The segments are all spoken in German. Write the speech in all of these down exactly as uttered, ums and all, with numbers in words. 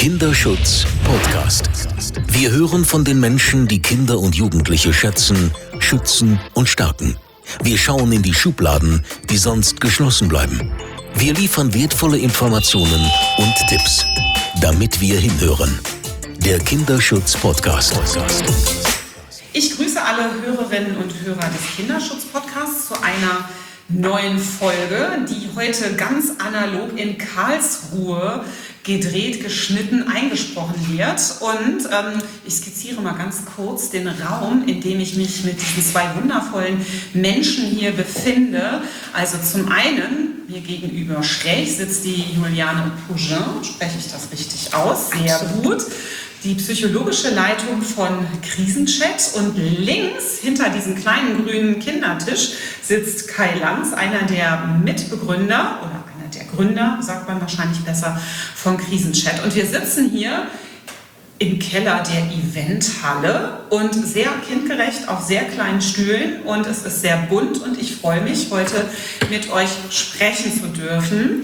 Kinderschutz Podcast. Wir hören von den Menschen, die Kinder und Jugendliche schätzen, schützen und stärken. Wir schauen in die Schubladen, die sonst geschlossen bleiben. Wir liefern wertvolle Informationen und Tipps, damit wir hinhören. Der Kinderschutz Podcast. Ich grüße alle Hörerinnen und Hörer des Kinderschutz Podcasts zu einer neuen Folge, die heute ganz analog in Karlsruhe gedreht, geschnitten, eingesprochen wird. Und ähm, ich skizziere mal ganz kurz den Raum, in dem ich mich mit diesen zwei wundervollen Menschen hier befinde. Also zum einen, mir gegenüber schräg sitzt die Juliane Pougin, spreche ich das richtig aus? Sehr gut. Die psychologische Leitung von Krisenchat, und links hinter diesem kleinen grünen Kindertisch sitzt Kai Lanz, einer der Mitbegründer oder einer der Gründer, sagt man wahrscheinlich besser, von Krisenchat. Und wir sitzen hier im Keller der Eventhalle und sehr kindgerecht auf sehr kleinen Stühlen, und es ist sehr bunt und ich freue mich, heute mit euch sprechen zu dürfen.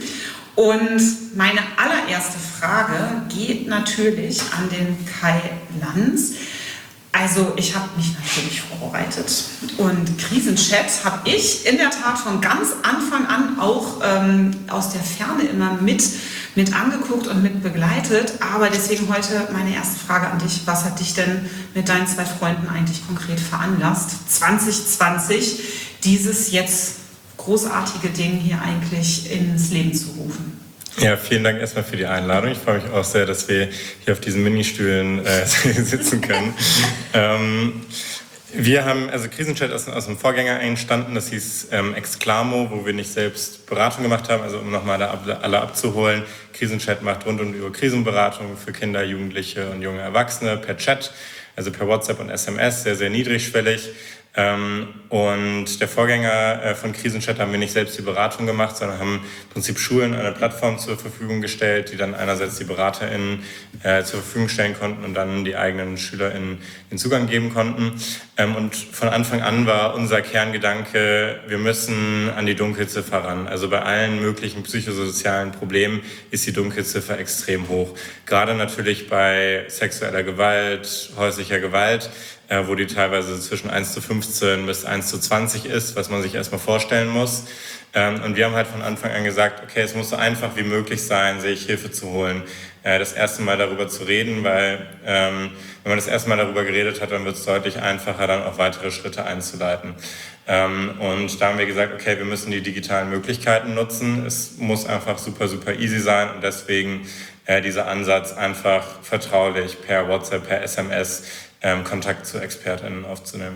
Und meine allererste Frage geht natürlich an den Kai Lanz. Also ich habe mich natürlich vorbereitet, und Krisenchat habe ich in der Tat von ganz Anfang an auch ähm, aus der Ferne immer mit, mit angeguckt und mit begleitet. Aber deswegen heute meine erste Frage an dich. Was hat dich denn mit deinen zwei Freunden eigentlich konkret veranlasst, zwanzig zwanzig dieses jetzt großartige Ding hier eigentlich ins Leben zu rufen? Ja, vielen Dank erstmal für die Einladung. Ich freue mich auch sehr, dass wir hier auf diesen Ministühlen äh, sitzen können. ähm, wir haben, also Krisenchat ist aus einem Vorgänger entstanden, das hieß ähm, Exclamo, wo wir nicht selbst Beratung gemacht haben, also um nochmal alle, alle abzuholen. Krisenchat macht rund und über Krisenberatung für Kinder, Jugendliche und junge Erwachsene per Chat, also per WhatsApp und S M S, sehr, sehr niedrigschwellig. Ähm, und der Vorgänger äh, von Krisenchat haben wir nicht selbst die Beratung gemacht, sondern haben im Prinzip Schulen eine Plattform zur Verfügung gestellt, die dann einerseits die BeraterInnen äh, zur Verfügung stellen konnten und dann die eigenen SchülerInnen den Zugang geben konnten. Ähm, und von Anfang an war unser Kerngedanke, wir müssen an die Dunkelziffer ran. Also bei allen möglichen psychosozialen Problemen ist die Dunkelziffer extrem hoch. Gerade natürlich bei sexueller Gewalt, häuslicher Gewalt, wo die teilweise zwischen eins zu fünfzehn bis eins zu zwanzig ist, was man sich erstmal vorstellen muss. Und wir haben halt von Anfang an gesagt, okay, es muss so einfach wie möglich sein, sich Hilfe zu holen, das erste Mal darüber zu reden, weil wenn man das erste Mal darüber geredet hat, dann wird es deutlich einfacher, dann auch weitere Schritte einzuleiten. Und da haben wir gesagt, okay, wir müssen die digitalen Möglichkeiten nutzen. Es muss einfach super, super easy sein, und deswegen dieser Ansatz, einfach vertraulich per WhatsApp, per S M S Ähm, Kontakt zu ExpertInnen aufzunehmen.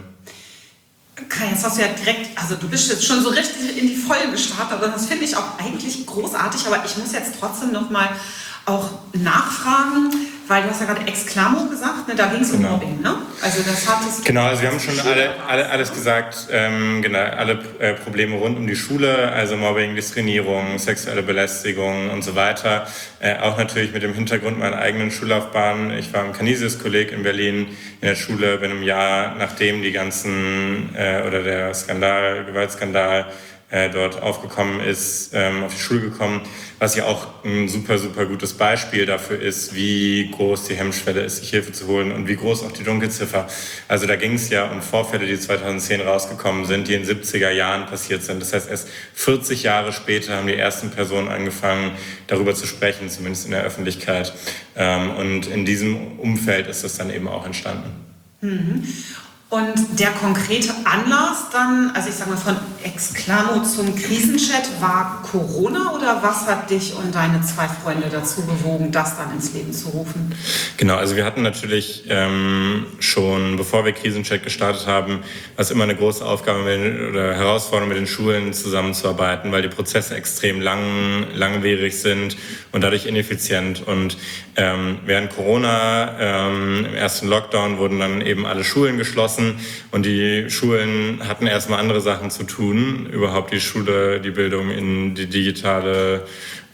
Kai, jetzt hast du ja direkt, also du bist jetzt schon so richtig in die Vollen gestartet, und das finde ich auch eigentlich großartig, aber ich muss jetzt trotzdem noch mal auch nachfragen, weil du hast ja gerade Exclamo gesagt, ne, da ging es um genau. Mobbing, ne? Also das hat es. Genau, also wir haben schon alle, alle, alles gesagt, ähm, genau, alle äh, Probleme rund um die Schule, also Mobbing, Diskriminierung, sexuelle Belästigung und so weiter. Äh, auch natürlich mit dem Hintergrund meiner eigenen Schullaufbahn. Ich war im Canisius-Kolleg in Berlin in der Schule, bin im Jahr, nachdem die ganzen, äh, oder der Skandal, Gewaltskandal, Äh, dort aufgekommen ist, ähm, auf die Schule gekommen, was ja auch ein super, super gutes Beispiel dafür ist, wie groß die Hemmschwelle ist, sich Hilfe zu holen, und wie groß auch die Dunkelziffer. Also da ging es ja um Vorfälle, die zweitausendzehn rausgekommen sind, die in den siebziger Jahren passiert sind. Das heißt, erst vierzig Jahre später haben die ersten Personen angefangen, darüber zu sprechen, zumindest in der Öffentlichkeit. Ähm, und in diesem Umfeld ist das dann eben auch entstanden. Mhm. Und der konkrete Anlass dann, also ich sage mal von Exclamo zum Krisenchat, war Corona, oder was hat dich und deine zwei Freunde dazu bewogen, das dann ins Leben zu rufen? Genau, also wir hatten natürlich ähm, schon, bevor wir Krisenchat gestartet haben, was immer eine große Aufgabe mit den, oder Herausforderung mit den Schulen zusammenzuarbeiten, weil die Prozesse extrem lang, langwierig sind und dadurch ineffizient. Und ähm, während Corona, ähm, im ersten Lockdown, wurden dann eben alle Schulen geschlossen. Und die Schulen hatten erstmal andere Sachen zu tun, überhaupt die Schule, die Bildung in die digitale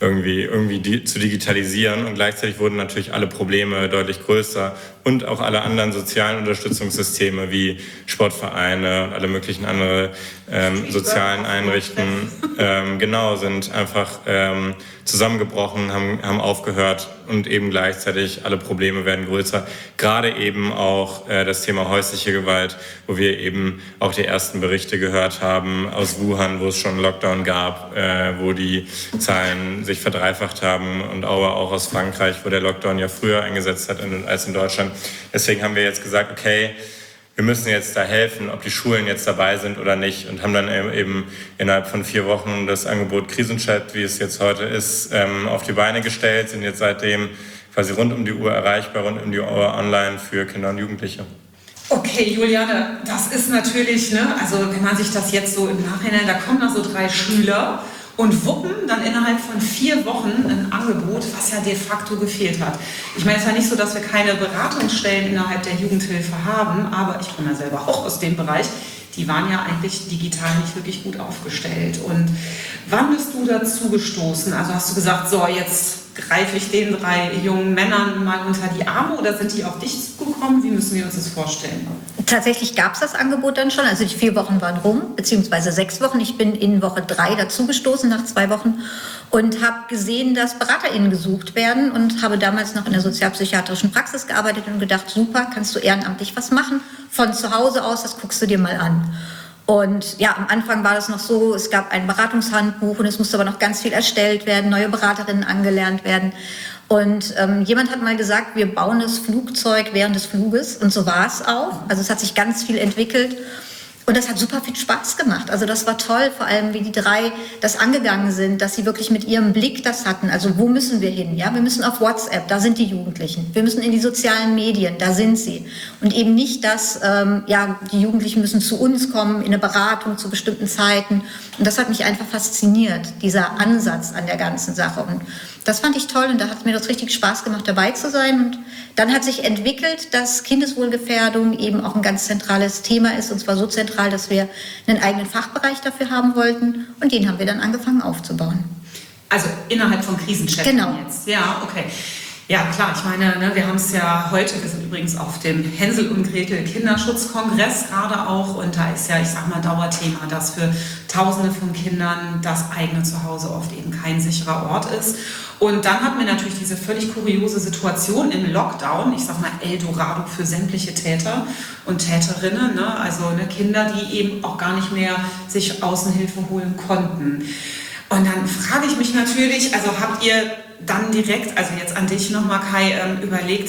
irgendwie, irgendwie die, zu digitalisieren. Und gleichzeitig wurden natürlich alle Probleme deutlich größer und auch alle anderen sozialen Unterstützungssysteme wie Sportvereine und alle möglichen anderen ähm, sozialen Einrichtungen ähm, genau sind einfach ähm, zusammengebrochen, haben, haben aufgehört und eben gleichzeitig alle Probleme werden größer. Gerade eben auch äh, das Thema häusliche Gewalt, wo wir eben auch die ersten Berichte gehört haben aus Wuhan, wo es schon einen Lockdown gab, äh, wo die Zahlen sich verdreifacht haben und aber auch aus Frankreich, wo der Lockdown ja früher eingesetzt hat als in Deutschland. Deswegen haben wir jetzt gesagt, okay, wir müssen jetzt da helfen, ob die Schulen jetzt dabei sind oder nicht und haben dann eben innerhalb von vier Wochen das Angebot Krisenchat, wie es jetzt heute ist, auf die Beine gestellt, sind jetzt seitdem quasi rund um die Uhr erreichbar, rund um die Uhr online für Kinder und Jugendliche. Okay, Juliane, das ist natürlich, ne, also wenn man sich das jetzt so im Nachhinein, da kommen da so drei Schüler und wuppen dann innerhalb von vier Wochen ein Angebot, was ja de facto gefehlt hat. Ich meine, es ist ja nicht so, dass wir keine Beratungsstellen innerhalb der Jugendhilfe haben, aber ich komme ja selber auch aus dem Bereich, die waren ja eigentlich digital nicht wirklich gut aufgestellt. Und wann bist du dazu gestoßen? Also hast du gesagt, so jetzt greife ich den drei jungen Männern mal unter die Arme oder sind die auf dich zugekommen? Wie müssen wir uns das vorstellen? Tatsächlich gab es das Angebot dann schon, also die vier Wochen waren rum, beziehungsweise sechs Wochen. Ich bin in Woche drei dazugestoßen nach zwei Wochen und habe gesehen, dass BeraterInnen gesucht werden und habe damals noch in der sozialpsychiatrischen Praxis gearbeitet und gedacht, super, kannst du ehrenamtlich was machen, von zu Hause aus, das guckst du dir mal an. Und ja, am Anfang war das noch so, es gab ein Beratungshandbuch und es musste aber noch ganz viel erstellt werden, neue Beraterinnen angelernt werden. Und ähm, jemand hat mal gesagt, wir bauen das Flugzeug während des Fluges und so war es auch. Also es hat sich ganz viel entwickelt. Und das hat super viel Spaß gemacht. Also das war toll, vor allem wie die drei das angegangen sind, dass sie wirklich mit ihrem Blick das hatten. Also wo müssen wir hin? Ja, wir müssen auf WhatsApp, da sind die Jugendlichen. Wir müssen in die sozialen Medien, da sind sie. Und eben nicht, dass ähm, ja, die Jugendlichen müssen zu uns kommen in eine Beratung zu bestimmten Zeiten. Und das hat mich einfach fasziniert, dieser Ansatz an der ganzen Sache. Und das fand ich toll und da hat mir das richtig Spaß gemacht, dabei zu sein. Und dann hat sich entwickelt, dass Kindeswohlgefährdung eben auch ein ganz zentrales Thema ist. Und zwar so zentral, dass wir einen eigenen Fachbereich dafür haben wollten. Und den haben wir dann angefangen aufzubauen. Also innerhalb von Krisenchat genau. Jetzt. Ja, okay. Ja, klar, ich meine, ne, wir haben es ja heute, wir sind übrigens auf dem Hänsel und Gretel Kinderschutzkongress gerade auch und da ist ja, ich sag mal, Dauerthema, dass für Tausende von Kindern das eigene Zuhause oft eben kein sicherer Ort ist. Und dann hatten wir natürlich diese völlig kuriose Situation im Lockdown, ich sag mal Eldorado für sämtliche Täter und Täterinnen, ne, also ne, Kinder, die eben auch gar nicht mehr sich Außenhilfe holen konnten. Und dann frage ich mich natürlich, also habt ihr dann direkt, also jetzt an dich nochmal Kai, ähm, überlegt,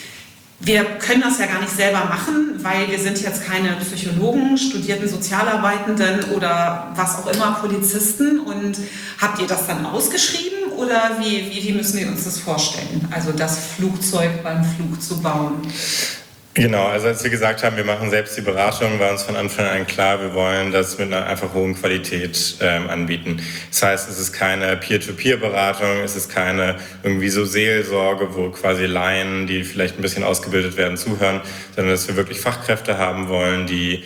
wir können das ja gar nicht selber machen, weil wir sind jetzt keine Psychologen, studierten Sozialarbeitenden oder was auch immer, Polizisten. Und habt ihr das dann ausgeschrieben oder wie, wie, wie müssen wir uns das vorstellen? Also das Flugzeug beim Flug zu bauen. Genau, also als wir gesagt haben, wir machen selbst die Beratung, war uns von Anfang an klar, wir wollen das mit einer einfach hohen Qualität ähm, anbieten. Das heißt, es ist keine Peer-to-Peer-Beratung, es ist keine irgendwie so Seelsorge, wo quasi Laien, die vielleicht ein bisschen ausgebildet werden, zuhören, sondern dass wir wirklich Fachkräfte haben wollen, die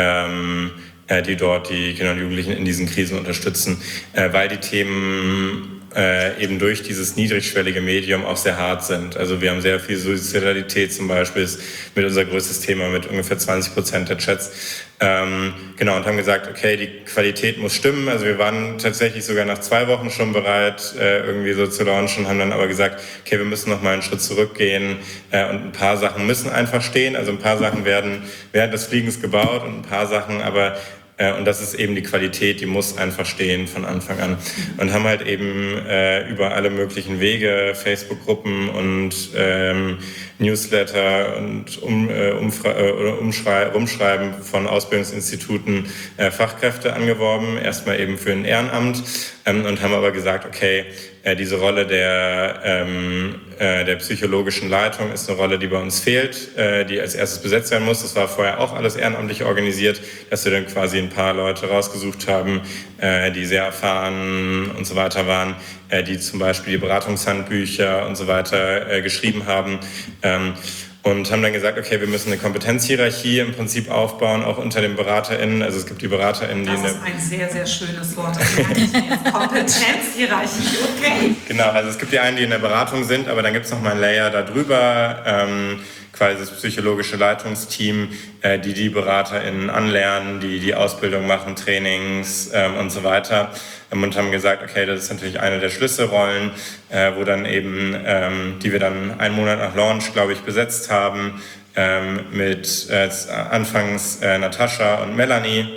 ähm, äh, die dort die Kinder und Jugendlichen in diesen Krisen unterstützen, äh, weil die Themen Äh, eben durch dieses niedrigschwellige Medium auch sehr hart sind. Also wir haben sehr viel Suizidalität zum Beispiel, ist mit unser größtes Thema mit ungefähr zwanzig Prozent der Chats. Ähm, genau, und haben gesagt, okay, die Qualität muss stimmen. Also wir waren tatsächlich sogar nach zwei Wochen schon bereit, äh, irgendwie so zu launchen, haben dann aber gesagt, okay, wir müssen noch mal einen Schritt zurückgehen äh, und ein paar Sachen müssen einfach stehen. Also ein paar Sachen werden während des Fliegens gebaut und ein paar Sachen aber und das ist eben die Qualität, die muss einfach stehen von Anfang an. Und haben halt eben äh, über alle möglichen Wege, Facebook-Gruppen und ähm, Newsletter und um, äh, umfra- äh, umschrei- Rumschreiben von Ausbildungsinstituten äh, Fachkräfte angeworben, erstmal eben für ein Ehrenamt ähm, und haben aber gesagt, okay, äh, diese Rolle der, ähm, äh, der psychologischen Leitung ist eine Rolle, die bei uns fehlt, äh, die als erstes besetzt werden muss. Das war vorher auch alles ehrenamtlich organisiert, dass wir dann quasi ein paar Leute rausgesucht haben, äh, die sehr erfahren und so weiter waren, äh, die zum Beispiel die Beratungshandbücher und so weiter äh, geschrieben haben. Ähm, und haben dann gesagt, okay, wir müssen eine Kompetenzhierarchie im Prinzip aufbauen, auch unter den BeraterInnen. Also es gibt die BeraterInnen, die... Das ist ein sehr, sehr schönes Wort. Kompetenzhierarchie, okay. Genau, also es gibt die einen, die in der Beratung sind, aber dann gibt es noch mal ein Layer darüber, ähm, quasi das psychologische Leitungsteam, äh, die die BeraterInnen anlernen, die die Ausbildung machen, Trainings ähm, und so weiter. Ähm, und haben gesagt, okay, das ist natürlich eine der Schlüsselrollen, äh, wo dann eben, ähm, die wir dann einen Monat nach Launch, glaube ich, besetzt haben, ähm, mit äh, anfangs äh, Natascha und Melanie.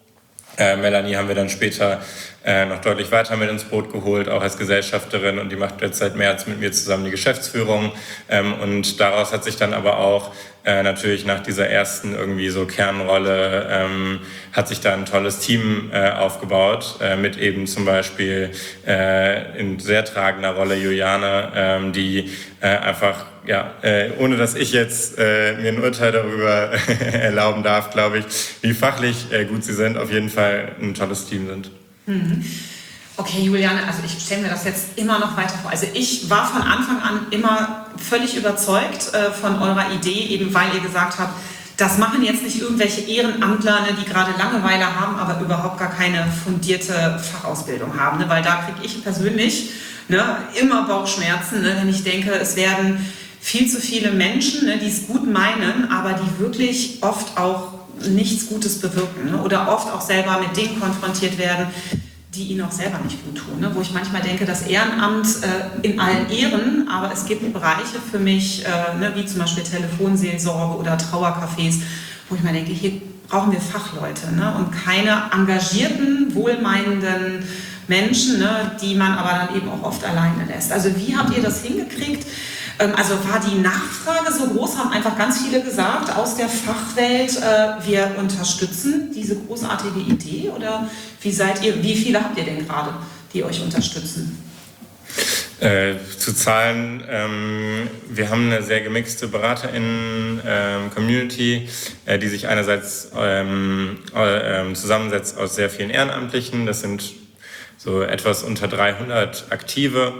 Äh, Melanie haben wir dann später äh, noch deutlich weiter mit ins Boot geholt, auch als Gesellschafterin, und die macht jetzt seit März mit mir zusammen die Geschäftsführung. Ähm, und daraus hat sich dann aber auch äh, natürlich nach dieser ersten irgendwie so Kernrolle ähm, hat sich da ein tolles Team äh, aufgebaut, äh, mit eben zum Beispiel äh, in sehr tragender Rolle Juliane, ähm, die äh, einfach ja, äh, ohne dass ich jetzt äh, mir ein Urteil darüber erlauben darf, glaube ich, wie fachlich äh, gut sie sind, auf jeden Fall ein tolles Team sind. Mhm. Okay, Juliane, also ich stelle mir das jetzt immer noch weiter vor. Also ich war von Anfang an immer völlig überzeugt äh, von eurer Idee, eben weil ihr gesagt habt, das machen jetzt nicht irgendwelche Ehrenamtler, ne, die gerade Langeweile haben, aber überhaupt gar keine fundierte Fachausbildung haben. Ne? Weil da kriege ich persönlich ne, immer Bauchschmerzen, ne, wenn ich denke, es werden viel zu viele Menschen, ne, die es gut meinen, aber die wirklich oft auch nichts Gutes bewirken, ne, oder oft auch selber mit Dingen konfrontiert werden, die ihnen auch selber nicht gut tun. Ne, wo ich manchmal denke, das Ehrenamt äh, in allen Ehren, aber es gibt Bereiche für mich, äh, ne, wie zum Beispiel Telefonseelsorge oder Trauercafés, wo ich mir denke, hier brauchen wir Fachleute, ne, und keine engagierten, wohlmeinenden Menschen, ne, die man aber dann eben auch oft alleine lässt. Also wie habt ihr das hingekriegt? Also war die Nachfrage so groß, haben einfach ganz viele gesagt aus der Fachwelt, äh, wir unterstützen diese großartige Idee, oder wie seid ihr, wie viele habt ihr denn gerade, die euch unterstützen? Äh, zu Zahlen, ähm, wir haben eine sehr gemixte BeraterInnen-Community, äh, die sich einerseits ähm, äh, zusammensetzt aus sehr vielen Ehrenamtlichen, das sind so etwas unter dreihundert Aktive.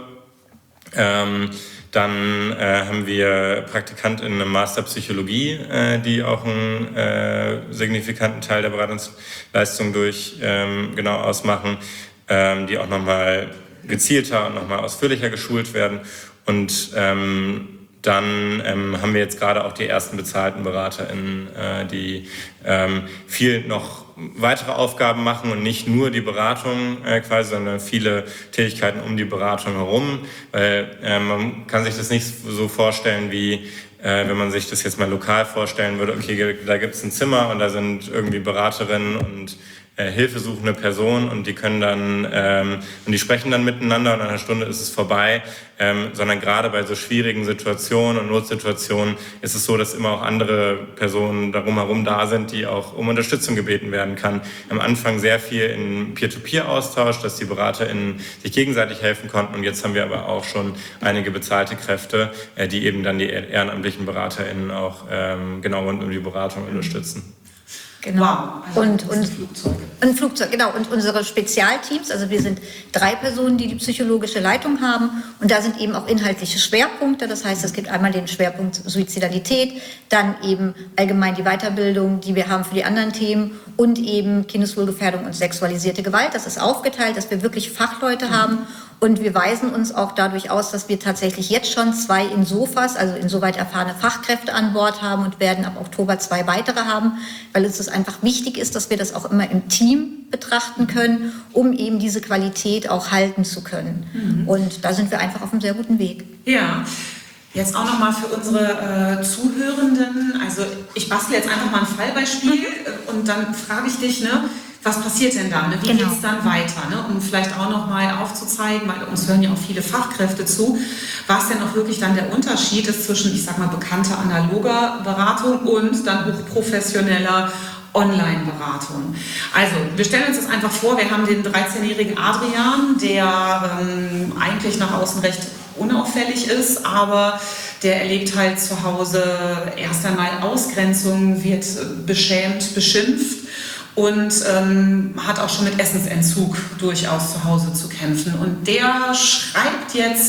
Ähm, Dann äh, haben wir PraktikantInnen im Master Psychologie, äh, die auch einen äh, signifikanten Teil der Beratungsleistung durch ähm, genau ausmachen, ähm, die auch nochmal gezielter und nochmal ausführlicher geschult werden. Und ähm, dann ähm, haben wir jetzt gerade auch die ersten bezahlten BeraterInnen, äh, die ähm, viel noch weitere Aufgaben machen und nicht nur die Beratung äh, quasi, sondern viele Tätigkeiten um die Beratung herum. Weil äh, man kann sich das nicht so vorstellen wie, äh, wenn man sich das jetzt mal lokal vorstellen würde, okay, da gibt es ein Zimmer und da sind irgendwie Beraterinnen und äh, hilfesuchende Personen und die können dann, ähm, und die sprechen dann miteinander und in einer Stunde ist es vorbei, ähm, sondern gerade bei so schwierigen Situationen und Notsituationen ist es so, dass immer auch andere Personen darum herum da sind, die auch um Unterstützung gebeten werden kann. Am Anfang sehr viel in Peer-to-Peer-Austausch, dass die BeraterInnen sich gegenseitig helfen konnten, und jetzt haben wir aber auch schon einige bezahlte Kräfte, äh, die eben dann die ehrenamtlichen BeraterInnen auch ähm, genau rund um die Beratung unterstützen. Genau. Wow. Also und, und, ein Flugzeug. ein Flugzeug, genau. Und unsere Spezialteams, also wir sind drei Personen, die die psychologische Leitung haben. Und da sind eben auch inhaltliche Schwerpunkte. Das heißt, es gibt einmal den Schwerpunkt Suizidalität, dann eben allgemein die Weiterbildung, die wir haben für die anderen Themen, und eben Kindeswohlgefährdung und sexualisierte Gewalt. Das ist aufgeteilt, dass wir wirklich Fachleute mhm. haben. Und wir weisen uns auch dadurch aus, dass wir tatsächlich jetzt schon zwei Insofas, also insoweit erfahrene Fachkräfte an Bord haben, und werden ab Oktober zwei weitere haben, weil uns das einfach wichtig ist, dass wir das auch immer im Team betrachten können, um eben diese Qualität auch halten zu können. Mhm. Und da sind wir einfach auf einem sehr guten Weg. Ja. Jetzt auch nochmal für unsere äh, Zuhörenden, also ich bastle jetzt einfach mal ein Fallbeispiel mhm. und dann frage ich dich, ne, was passiert denn da? Ne? Wie genau. geht es dann weiter? Ne? Um vielleicht auch nochmal aufzuzeigen, weil uns hören ja auch viele Fachkräfte zu, was denn auch wirklich dann der Unterschied ist zwischen, ich sag mal, bekannter analoger Beratung und dann hochprofessioneller Online-Beratung. Also, wir stellen uns das einfach vor, wir haben den dreizehnjährigen Adrian, der ähm, eigentlich nach außen recht unauffällig ist, aber der erlebt halt zu Hause erst einmal Ausgrenzung, wird beschämt, beschimpft und ähm, hat auch schon mit Essensentzug durchaus zu Hause zu kämpfen. Und der schreibt jetzt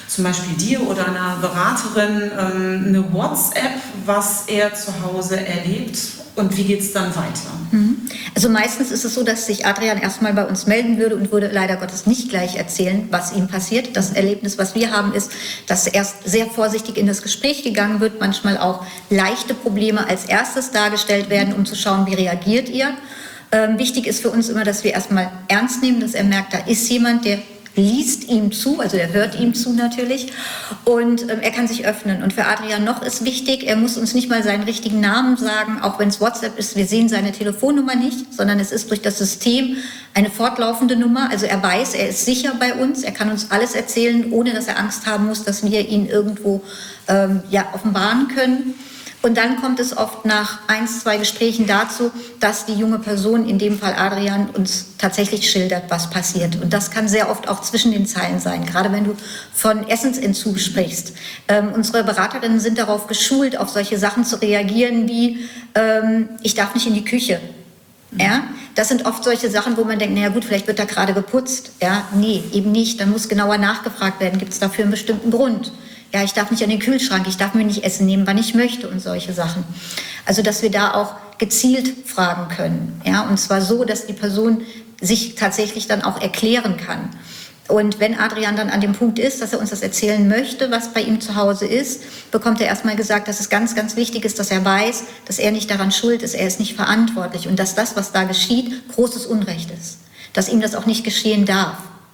zum Beispiel dir oder einer Beraterin ähm, eine WhatsApp, was er zu Hause erlebt und wie geht es dann weiter? Also meistens ist es so, dass sich Adrian erstmal bei uns melden würde und würde leider Gottes nicht gleich erzählen, was ihm passiert. Das Erlebnis, was wir haben, ist, dass erst sehr vorsichtig in das Gespräch gegangen wird, manchmal auch leichte Probleme als erstes dargestellt werden, um zu schauen, wie reagiert ihr. Ähm, wichtig ist für uns immer, dass wir erstmal ernst nehmen, dass er merkt, da ist jemand, der liest ihm zu, also er hört ihm zu natürlich und ähm, er kann sich öffnen. Und für Adrian noch ist wichtig, er muss uns nicht mal seinen richtigen Namen sagen, auch wenn es WhatsApp ist, wir sehen seine Telefonnummer nicht, sondern es ist durch das System eine fortlaufende Nummer. Also er weiß, er ist sicher bei uns, er kann uns alles erzählen, ohne dass er Angst haben muss, dass wir ihn irgendwo ähm, ja, offenbaren können. Und dann kommt es oft nach eins, zwei Gesprächen dazu, dass die junge Person, in dem Fall Adrian, uns tatsächlich schildert, was passiert. Und das kann sehr oft auch zwischen den Zeilen sein, gerade wenn du von Essensentzug sprichst. Ähm, unsere Beraterinnen sind darauf geschult, auf solche Sachen zu reagieren wie, ähm, ich darf nicht in die Küche. Ja, das sind oft solche Sachen, wo man denkt, naja gut, vielleicht wird da gerade geputzt. Ja, nee, eben nicht. Dann muss genauer nachgefragt werden, gibt es dafür einen bestimmten Grund. Ja, ich darf nicht an den Kühlschrank, ich darf mir nicht Essen nehmen, wann ich möchte und solche Sachen. Also, dass wir da auch gezielt fragen können. Ja, und zwar so, dass die Person sich tatsächlich dann auch erklären kann. Und wenn Adrian dann an dem Punkt ist, dass er uns das erzählen möchte, was bei ihm zu Hause ist, bekommt er erstmal gesagt, dass es ganz, ganz wichtig ist, dass er weiß, dass er nicht daran schuld ist, er ist nicht verantwortlich und dass das, was da geschieht, großes Unrecht ist. Dass ihm das auch nicht geschehen darf.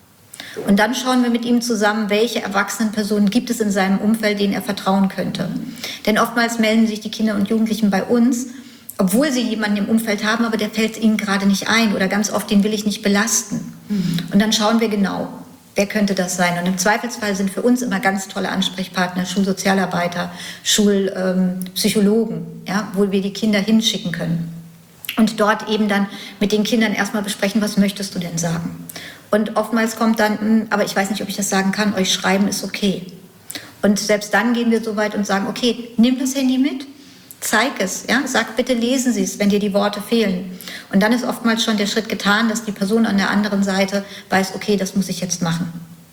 Und dann schauen wir mit ihm zusammen, welche erwachsenen Personen gibt es in seinem Umfeld, denen er vertrauen könnte. Denn oftmals melden sich die Kinder und Jugendlichen bei uns, obwohl sie jemanden im Umfeld haben, aber der fällt ihnen gerade nicht ein oder ganz oft, den will ich nicht belasten. Mhm. Und dann schauen wir genau, wer könnte das sein. Und im Zweifelsfall sind für uns immer ganz tolle Ansprechpartner, Schulsozialarbeiter, Schulpsychologen, ähm, ja, wo wir die Kinder hinschicken können. Und dort eben dann mit den Kindern erstmal besprechen, was möchtest du denn sagen? Und oftmals kommt dann, aber ich weiß nicht, ob ich das sagen kann, euch schreiben ist okay. Und selbst dann gehen wir so weit und sagen, okay, nimm das Handy mit, zeig es, ja, sag bitte lesen Sie es, wenn dir die Worte fehlen. Und dann ist oftmals schon der Schritt getan, dass die Person an der anderen Seite weiß, okay, das muss ich jetzt machen.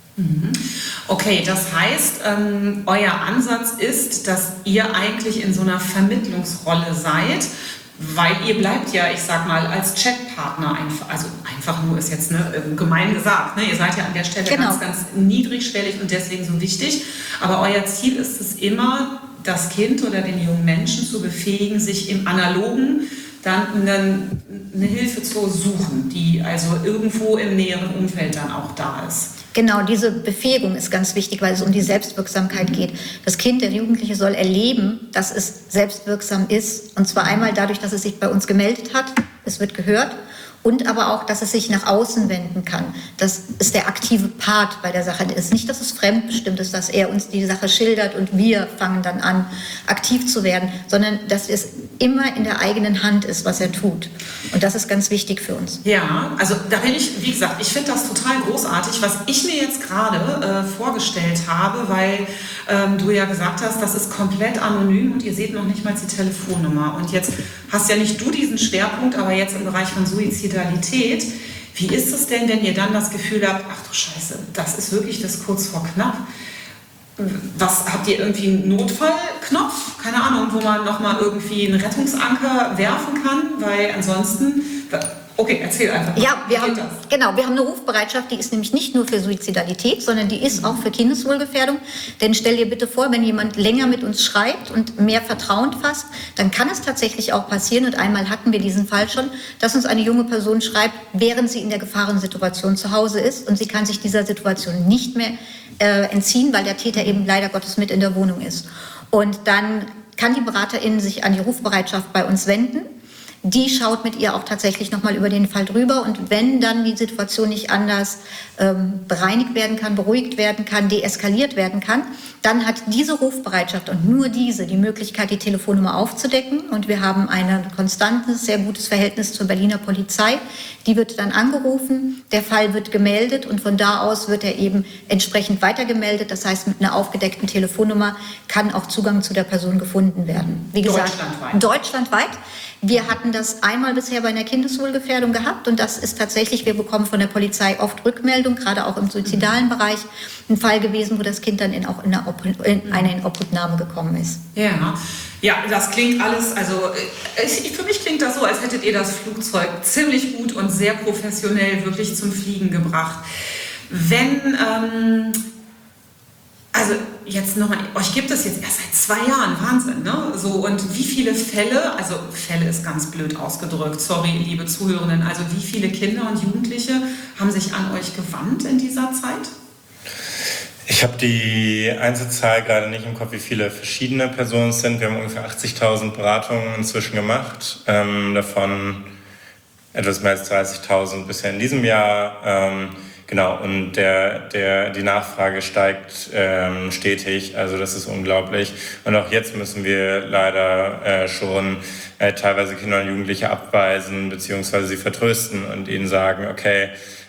Okay, das heißt, ähm, euer Ansatz ist, dass ihr eigentlich in so einer Vermittlungsrolle seid, weil ihr bleibt ja, ich sag mal, als Chatpartner einfach, also einfach nur ist jetzt ne, gemein gesagt, ne? Ihr seid ja an der Stelle genau. ganz, ganz niedrigschwellig und deswegen so wichtig. Aber euer Ziel ist es immer, das Kind oder den jungen Menschen zu befähigen, sich im Analogen dann eine, eine Hilfe zu suchen, die also irgendwo im näheren Umfeld dann auch da ist. Genau, diese Befähigung ist ganz wichtig, weil es um die Selbstwirksamkeit geht. Das Kind, der Jugendliche soll erleben, dass es selbstwirksam ist. Und zwar einmal dadurch, dass es sich bei uns gemeldet hat, es wird gehört. Und aber auch, dass es sich nach außen wenden kann. Das ist der aktive Part bei der Sache. Es ist nicht, dass es fremdbestimmt ist, dass er uns die Sache schildert und wir fangen dann an, aktiv zu werden, sondern dass es immer in der eigenen Hand ist, was er tut. Und das ist ganz wichtig für uns. Ja, also da bin ich, wie gesagt, ich finde das total großartig, was ich mir jetzt gerade äh, vorgestellt habe, weil ähm, du ja gesagt hast, das ist komplett anonym und ihr seht noch nicht mal die Telefonnummer. Und jetzt hast ja nicht du diesen Schwerpunkt, aber jetzt im Bereich von Suizid. Wie ist es denn, wenn ihr dann das Gefühl habt, ach du Scheiße, das ist wirklich das kurz vor knapp? Was, habt ihr irgendwie einen Notfallknopf? Keine Ahnung, wo man nochmal irgendwie einen Rettungsanker werfen kann? Weil ansonsten, okay, erzähl einfach mal. Ja, wir haben, genau, wir haben eine Rufbereitschaft, die ist nämlich nicht nur für Suizidalität, sondern die ist auch für Kindeswohlgefährdung. Denn stell dir bitte vor, wenn jemand länger mit uns schreibt und mehr Vertrauen fasst, dann kann es tatsächlich auch passieren, und einmal hatten wir diesen Fall schon, dass uns eine junge Person schreibt, während sie in der Gefahrensituation zu Hause ist und sie kann sich dieser Situation nicht mehr äh, entziehen, weil der Täter eben leider Gottes mit in der Wohnung ist. Und dann kann die BeraterInnen sich an die Rufbereitschaft bei uns wenden. Die schaut mit ihr auch tatsächlich nochmal über den Fall drüber, und wenn dann die Situation nicht anders ähm, bereinigt werden kann, beruhigt werden kann, deeskaliert werden kann, dann hat diese Rufbereitschaft und nur diese die Möglichkeit, die Telefonnummer aufzudecken, und wir haben ein konstantes, sehr gutes Verhältnis zur Berliner Polizei. Die wird dann angerufen, der Fall wird gemeldet und von da aus wird er eben entsprechend weitergemeldet. Das heißt, mit einer aufgedeckten Telefonnummer kann auch Zugang zu der Person gefunden werden. Wie gesagt, deutschlandweit. Deutschlandweit. Wir hatten hatten das einmal bisher bei einer Kindeswohlgefährdung gehabt und das ist tatsächlich, wir bekommen von der Polizei oft Rückmeldung, gerade auch im suizidalen Bereich, ein Fall gewesen, wo das Kind dann in, auch in, eine, Obhut, in eine Inobhutnahme gekommen ist. Ja, ja, das klingt alles, also ich, für mich klingt das so, als hättet ihr das Flugzeug ziemlich gut und sehr professionell wirklich zum Fliegen gebracht. Wenn, ähm, also jetzt nochmal, euch gibt es jetzt erst seit zwei Jahren, Wahnsinn, ne? So, und wie viele Fälle, also Fälle ist ganz blöd ausgedrückt, sorry, liebe Zuhörenden, also wie viele Kinder und Jugendliche haben sich an euch gewandt in dieser Zeit? Ich habe die Einzelzahl gerade nicht im Kopf, wie viele verschiedene Personen es sind. Wir haben ungefähr achtzigtausend Beratungen inzwischen gemacht, ähm, davon etwas mehr als dreißigtausend bisher in diesem Jahr. Ähm, Genau, und der, der, die Nachfrage steigt ähm, stetig, also das ist unglaublich. Und auch jetzt müssen wir leider äh, schon äh, teilweise Kinder und Jugendliche abweisen, beziehungsweise sie vertrösten und ihnen sagen, okay,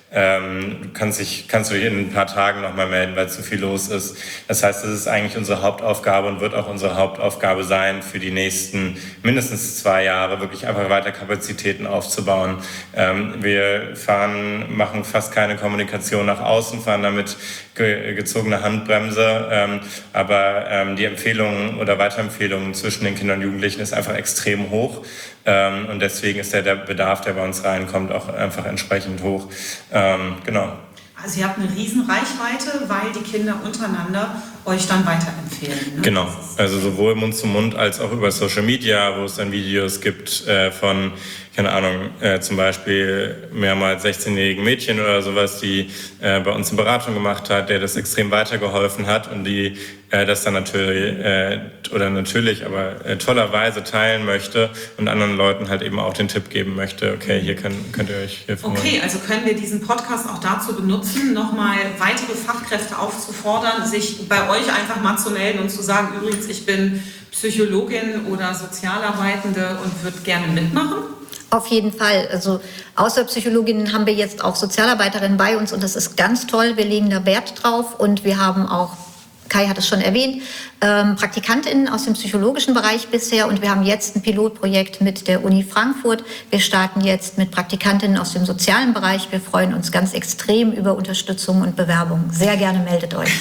ähm, du kannst, dich, kannst du dich in ein paar Tagen nochmal melden, weil zu viel los ist. Das heißt, das ist eigentlich unsere Hauptaufgabe und wird auch unsere Hauptaufgabe sein, für die nächsten mindestens zwei Jahre wirklich einfach weiter Kapazitäten aufzubauen. Ähm, wir fahren, machen fast keine Kommunikation nach außen, fahren damit ge- gezogene Handbremse, ähm, aber ähm, die Empfehlungen oder Weiterempfehlungen zwischen den Kindern und Jugendlichen ist einfach extrem hoch. Ähm, und deswegen ist der, der Bedarf, der bei uns reinkommt, auch einfach entsprechend hoch. Ähm, genau. Also ihr habt eine riesen Reichweite, weil die Kinder untereinander euch dann weiterempfehlen. Ne? Genau, also sowohl Mund zu Mund als auch über Social Media, wo es dann Videos gibt äh, von, keine Ahnung, äh, zum Beispiel mehrmals sechzehnjährigen Mädchen oder sowas, die äh, bei uns eine Beratung gemacht hat, der das extrem weitergeholfen hat und die äh, das dann natürlich, äh, oder natürlich, aber äh, tollerweise teilen möchte und anderen Leuten halt eben auch den Tipp geben möchte, okay, hier könnt, könnt ihr euch hier freuen. Okay, also können wir diesen Podcast auch dazu benutzen, nochmal weitere Fachkräfte aufzufordern, sich bei euch einfach mal zu melden und zu sagen, übrigens, ich bin Psychologin oder Sozialarbeitende und würde gerne mitmachen? Auf jeden Fall. Also außer Psychologinnen haben wir jetzt auch Sozialarbeiterinnen bei uns und das ist ganz toll. Wir legen da Wert drauf und wir haben auch, Kai hat es schon erwähnt, ähm, PraktikantInnen aus dem psychologischen Bereich bisher und wir haben jetzt ein Pilotprojekt mit der Uni Frankfurt. Wir starten jetzt mit PraktikantInnen aus dem sozialen Bereich. Wir freuen uns ganz extrem über Unterstützung und Bewerbung. Sehr gerne meldet euch.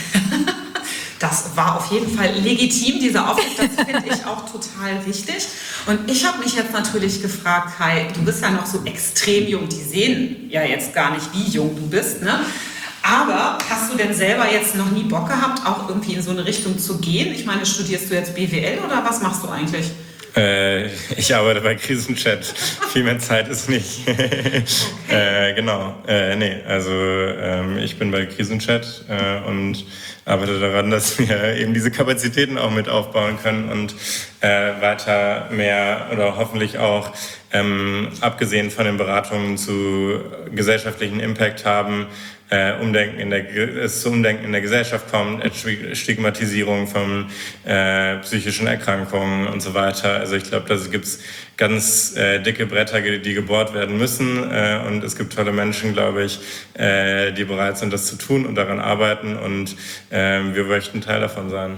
Das war auf jeden Fall legitim, dieser Aufruf, das finde ich auch total wichtig. Und ich habe mich jetzt natürlich gefragt, Kai, du bist ja noch so extrem jung, die sehen ja jetzt gar nicht, wie jung du bist, ne? Aber hast du denn selber jetzt noch nie Bock gehabt, auch irgendwie in so eine Richtung zu gehen? Ich meine, studierst du jetzt B W L oder was machst du eigentlich? Äh, ich arbeite bei Krisenchat. Viel mehr Zeit ist nicht. Okay. äh, genau. Äh, nee, also ähm, ich bin bei Krisenchat äh, und arbeite daran, dass wir eben diese Kapazitäten auch mit aufbauen können und äh, weiter mehr oder hoffentlich auch ähm, abgesehen von den Beratungen zu gesellschaftlichen Impact haben, Äh, Umdenken in der, es zu Umdenken in der Gesellschaft kommt, Stigmatisierung von äh, psychischen Erkrankungen und so weiter. Also ich glaube, da gibt es ganz äh, dicke Bretter, die gebohrt werden müssen äh, und es gibt tolle Menschen, glaube ich, äh, die bereit sind, das zu tun und daran arbeiten und äh, wir möchten Teil davon sein.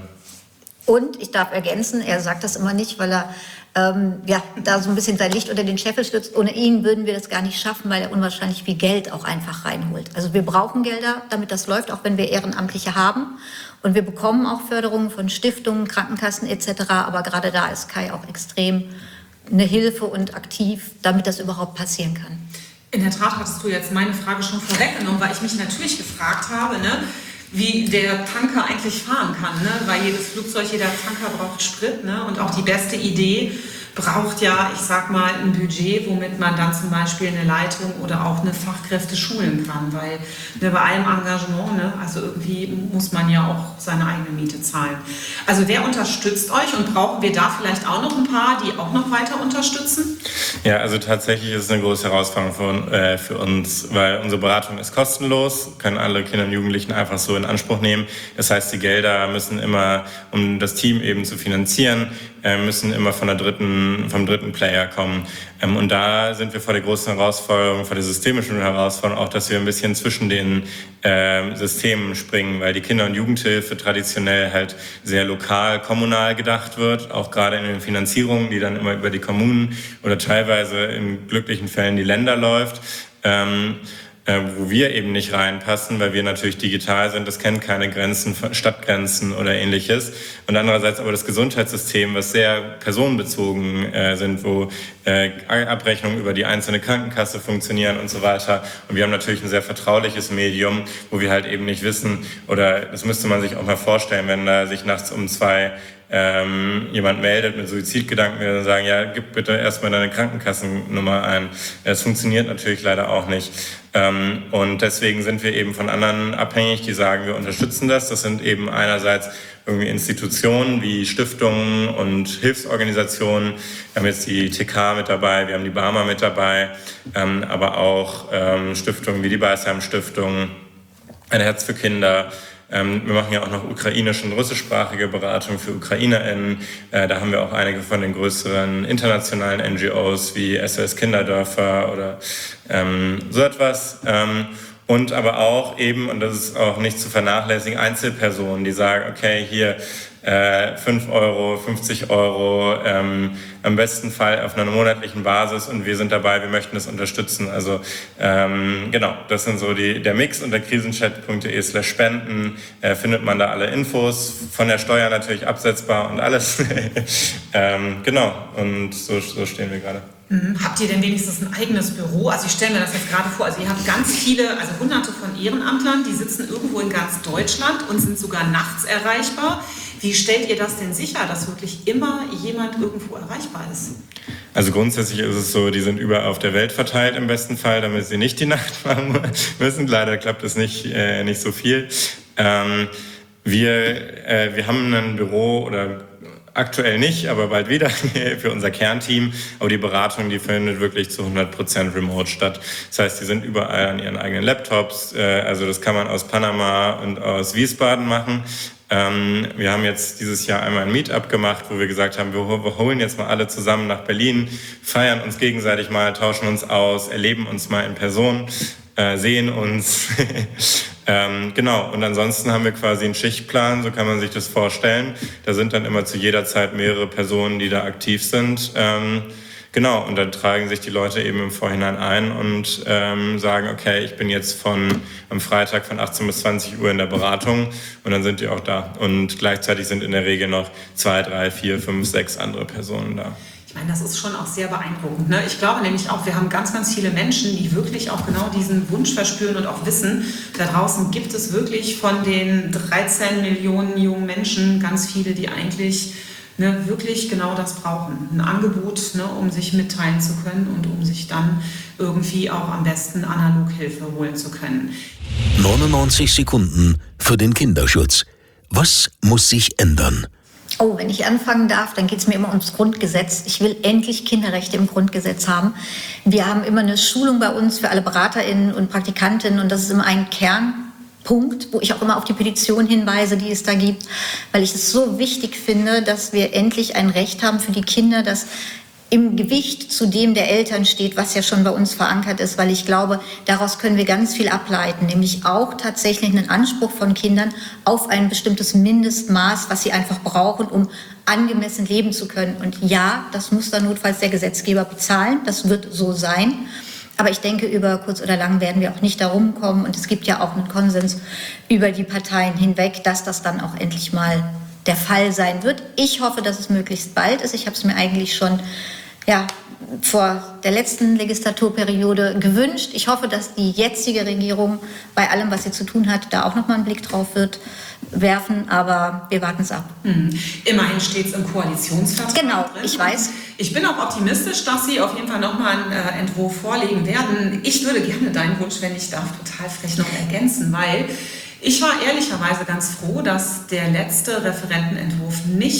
Und ich darf ergänzen, er sagt das immer nicht, weil er ähm, ja, da so ein bisschen sein Licht unter den Scheffel stützt. Ohne ihn würden wir das gar nicht schaffen, weil er unwahrscheinlich viel Geld auch einfach reinholt. Also wir brauchen Gelder, damit das läuft, auch wenn wir Ehrenamtliche haben. Und wir bekommen auch Förderungen von Stiftungen, Krankenkassen et cetera. Aber gerade da ist Kai auch extrem eine Hilfe und aktiv, damit das überhaupt passieren kann. In der Tat hattest du jetzt meine Frage schon vorweggenommen, weil ich mich natürlich gefragt habe, ne, wie der Tanker eigentlich fahren kann, ne? Weil jedes Flugzeug, jeder Tanker braucht Sprit, ne? Und auch die beste Idee braucht ja, ich sag mal, ein Budget, womit man dann zum Beispiel eine Leitung oder auch eine Fachkräfte schulen kann, weil ne, bei allem Engagement, ne, also irgendwie muss man ja auch seine eigene Miete zahlen. Also wer unterstützt euch und brauchen wir da vielleicht auch noch ein paar, die auch noch weiter unterstützen? Ja, also tatsächlich ist es eine große Herausforderung für, äh, für uns, weil unsere Beratung ist kostenlos, können alle Kinder und Jugendlichen einfach so in Anspruch nehmen. Das heißt, die Gelder müssen immer, um das Team eben zu finanzieren, äh, müssen immer von der dritten dritten, vom dritten Player kommen. Ähm, und da sind wir vor der großen Herausforderung, vor der systemischen Herausforderung auch, dass wir ein bisschen zwischen den äh, Systemen springen, weil die Kinder- und Jugendhilfe traditionell halt sehr lokal, kommunal gedacht wird, auch gerade in den Finanzierungen, die dann immer über die Kommunen oder teilweise in glücklichen Fällen die Länder läuft. Ähm, Äh, wo wir eben nicht reinpassen, weil wir natürlich digital sind, das kennt keine Grenzen, Stadtgrenzen oder ähnliches. Und andererseits aber das Gesundheitssystem, was sehr personenbezogen äh, sind, wo äh, Abrechnungen über die einzelne Krankenkasse funktionieren und so weiter. Und wir haben natürlich ein sehr vertrauliches Medium, wo wir halt eben nicht wissen, oder das müsste man sich auch mal vorstellen, wenn da sich nachts um zwei Ähm, jemand meldet mit Suizidgedanken, wir dann sagen, ja, gib bitte erstmal deine Krankenkassennummer ein. Das funktioniert natürlich leider auch nicht. Ähm, und deswegen sind wir eben von anderen abhängig, die sagen, wir unterstützen das. Das sind eben einerseits irgendwie Institutionen wie Stiftungen und Hilfsorganisationen. Wir haben jetzt die T K mit dabei, wir haben die Barmer mit dabei, ähm, aber auch ähm, Stiftungen wie die Beisheim-Stiftung, ein Herz für Kinder. Ähm, wir machen ja auch noch ukrainische und russischsprachige Beratung für UkrainerInnen. Äh, da haben wir auch einige von den größeren internationalen N G Os wie S O S Kinderdörfer oder ähm, so etwas. Ähm, und aber auch eben, und das ist auch nicht zu vernachlässigen, Einzelpersonen, die sagen, okay, hier äh, fünf Euro, fünfzig Euro, ähm, am besten Fall auf einer monatlichen Basis und wir sind dabei, wir möchten das unterstützen. Also ähm, genau, das sind so die, der Mix. Unter krisenchat punkt de slash spenden äh, findet man da alle Infos, von der Steuer natürlich absetzbar und alles. ähm, genau, und so, so stehen wir gerade. Mhm. Habt ihr denn wenigstens ein eigenes Büro? Also ich stelle mir das jetzt gerade vor, also ihr habt ganz viele, also hunderte von Ehrenamtlern, die sitzen irgendwo in ganz Deutschland und sind sogar nachts erreichbar. Wie stellt ihr das denn sicher, dass wirklich immer jemand irgendwo erreichbar ist? Also grundsätzlich ist es so, die sind überall auf der Welt verteilt im besten Fall, damit sie nicht die Nacht machen müssen. Leider klappt es nicht, äh, nicht so viel. Ähm, wir, äh, wir haben ein Büro oder aktuell nicht, aber bald wieder für unser Kernteam. Aber die Beratung, die findet wirklich zu hundert Prozent remote statt. Das heißt, die sind überall an ihren eigenen Laptops. Äh, also das kann man aus Panama und aus Wiesbaden machen. Ähm, wir haben jetzt dieses Jahr einmal ein Meetup gemacht, wo wir gesagt haben, wir, wir holen jetzt mal alle zusammen nach Berlin, feiern uns gegenseitig mal, tauschen uns aus, erleben uns mal in Person, äh, sehen uns. ähm, genau, und ansonsten haben wir quasi einen Schichtplan, so kann man sich das vorstellen. Da sind dann immer zu jeder Zeit mehrere Personen, die da aktiv sind. Ähm, Genau, und dann tragen sich die Leute eben im Vorhinein ein und ähm, sagen, okay, ich bin jetzt von am Freitag von achtzehn bis zwanzig Uhr in der Beratung und dann sind die auch da. Und gleichzeitig sind in der Regel noch zwei, drei, vier, fünf, sechs andere Personen da. Ich meine, das ist schon auch sehr beeindruckend. Ne? Ich glaube nämlich auch, wir haben ganz, ganz viele Menschen, die wirklich auch genau diesen Wunsch verspüren und auch wissen, da draußen gibt es wirklich von den dreizehn Millionen jungen Menschen ganz viele, die eigentlich Ne, wirklich genau das brauchen. Ein Angebot, ne, um sich mitteilen zu können und um sich dann irgendwie auch am besten analog Hilfe holen zu können. neunundneunzig Sekunden für den Kinderschutz. Was muss sich ändern? Oh, wenn ich anfangen darf, dann geht es mir immer ums Grundgesetz. Ich will endlich Kinderrechte im Grundgesetz haben. Wir haben immer eine Schulung bei uns für alle BeraterInnen und Praktikantinnen und das ist immer ein Kern. Punkt, wo ich auch immer auf die Petition hinweise, die es da gibt, weil ich es so wichtig finde, dass wir endlich ein Recht haben für die Kinder, das im Gewicht zu dem der Eltern steht, was ja schon bei uns verankert ist, weil ich glaube, daraus können wir ganz viel ableiten, nämlich auch tatsächlich einen Anspruch von Kindern auf ein bestimmtes Mindestmaß, was sie einfach brauchen, um angemessen leben zu können. Und ja, das muss dann notfalls der Gesetzgeber bezahlen, das wird so sein. Aber ich denke, über kurz oder lang werden wir auch nicht darum kommen. Und es gibt ja auch einen Konsens über die Parteien hinweg, dass das dann auch endlich mal der Fall sein wird. Ich hoffe, dass es möglichst bald ist. Ich habe es mir eigentlich schon ja, vor der letzten Legislaturperiode gewünscht. Ich hoffe, dass die jetzige Regierung bei allem, was sie zu tun hat, da auch noch mal einen Blick drauf wird werfen, aber wir warten es ab. Mhm. Immerhin steht es im Koalitionsvertrag Genau, drin. ich weiß. Ich bin auch optimistisch, dass Sie auf jeden Fall nochmal einen äh, Entwurf vorlegen werden. Ich würde gerne deinen Wunsch, wenn ich darf, total frech noch ergänzen, weil ich war ehrlicherweise ganz froh, dass der letzte Referentenentwurf nicht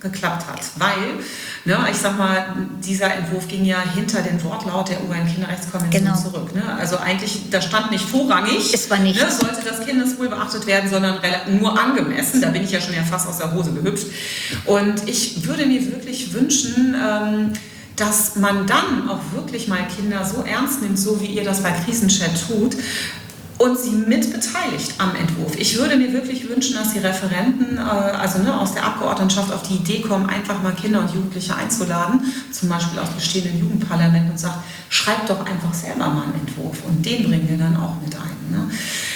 geklappt hat. Weil, ne, ich sag mal, dieser Entwurf ging ja hinter den Wortlaut der U N-Kinderrechtskonvention genau. zurück. Ne? Also eigentlich, da stand nicht vorrangig, es war nicht. Ne, sollte das Kindeswohl beachtet werden, sondern nur angemessen. Da bin ich ja schon ja fast aus der Hose gehüpft. Und ich würde mir wirklich wünschen, ähm, dass man dann auch wirklich mal Kinder so ernst nimmt, so wie ihr das bei Krisenchat tut, und sie mit beteiligt am Entwurf. Ich würde mir wirklich wünschen, dass die Referenten, äh, also ne, aus der Abgeordnetenschaft auf die Idee kommen, einfach mal Kinder und Jugendliche einzuladen, zum Beispiel aus bestehenden Jugendparlamenten, und sagt, schreibt doch einfach selber mal einen Entwurf, und den bringen wir dann auch mit ein. Ne?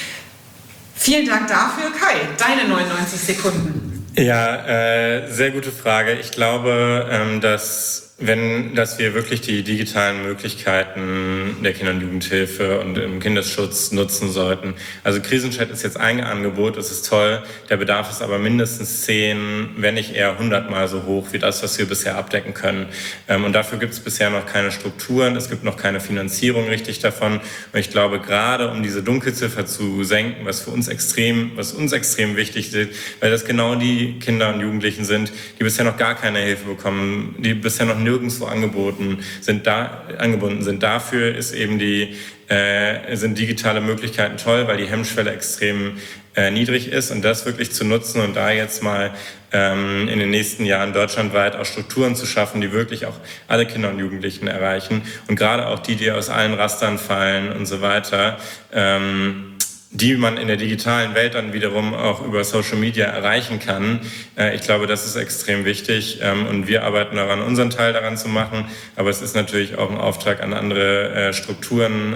Vielen Dank dafür. Kai, deine neunundneunzig Sekunden. Ja, äh, sehr gute Frage. Ich glaube, ähm, dass wenn, dass wir wirklich die digitalen Möglichkeiten der Kinder- und Jugendhilfe und im Kindesschutz nutzen sollten. Also Krisenchat ist jetzt ein Angebot, das ist toll. Der Bedarf ist aber mindestens zehn, wenn nicht eher hundertmal so hoch wie das, was wir bisher abdecken können. Und dafür gibt es bisher noch keine Strukturen, es gibt noch keine Finanzierung richtig davon. Und ich glaube, gerade um diese Dunkelziffer zu senken, was für uns extrem, was uns extrem wichtig ist, weil das genau die Kinder und Jugendlichen sind, die bisher noch gar keine Hilfe bekommen, die bisher noch nirgendwo angeboten sind, da, angebunden sind. Dafür ist eben die, äh, sind digitale Möglichkeiten toll, weil die Hemmschwelle extrem äh, niedrig ist, und das wirklich zu nutzen und da jetzt mal ähm, in den nächsten Jahren deutschlandweit auch Strukturen zu schaffen, die wirklich auch alle Kinder und Jugendlichen erreichen, und gerade auch die, die aus allen Rastern fallen und so weiter, ähm, die man in der digitalen Welt dann wiederum auch über Social Media erreichen kann. Ich glaube, das ist extrem wichtig, und wir arbeiten daran, unseren Teil daran zu machen, aber es ist natürlich auch ein Auftrag an andere Strukturen,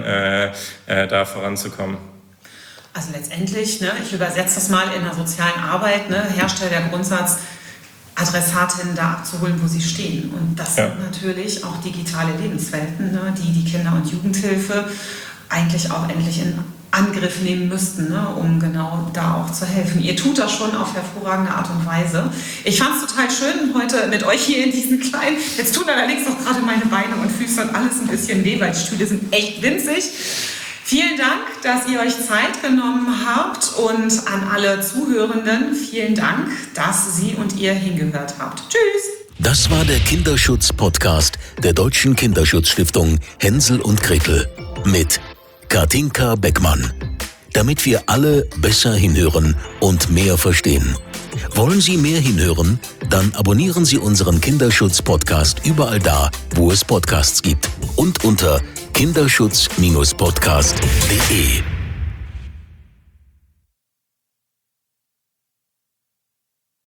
da voranzukommen. Also letztendlich, ne, ich übersetze das mal in der sozialen Arbeit, ne, herrscht ja der Grundsatz, Adressatinnen da abzuholen, wo sie stehen. Und das ja. sind natürlich auch digitale Lebenswelten, ne, die die Kinder- und Jugendhilfe eigentlich auch endlich in Angriff nehmen müssten, ne, um genau da auch zu helfen. Ihr tut das schon auf hervorragende Art und Weise. Ich fand es total schön, heute mit euch hier in diesen kleinen, jetzt tun allerdings auch gerade meine Beine und Füße und alles ein bisschen weh, weil die Stühle sind echt winzig. Vielen Dank, dass ihr euch Zeit genommen habt, und an alle Zuhörenden vielen Dank, dass Sie und ihr hingehört habt. Tschüss! Das war der Kinderschutz-Podcast der Deutschen Kinderschutzstiftung Hänsel und Gretel mit Katinka Beckmann. Damit wir alle besser hinhören und mehr verstehen. Wollen Sie mehr hinhören? Dann abonnieren Sie unseren Kinderschutz-Podcast überall da, wo es Podcasts gibt, und unter kinderschutz Bindestrich podcast punkt de.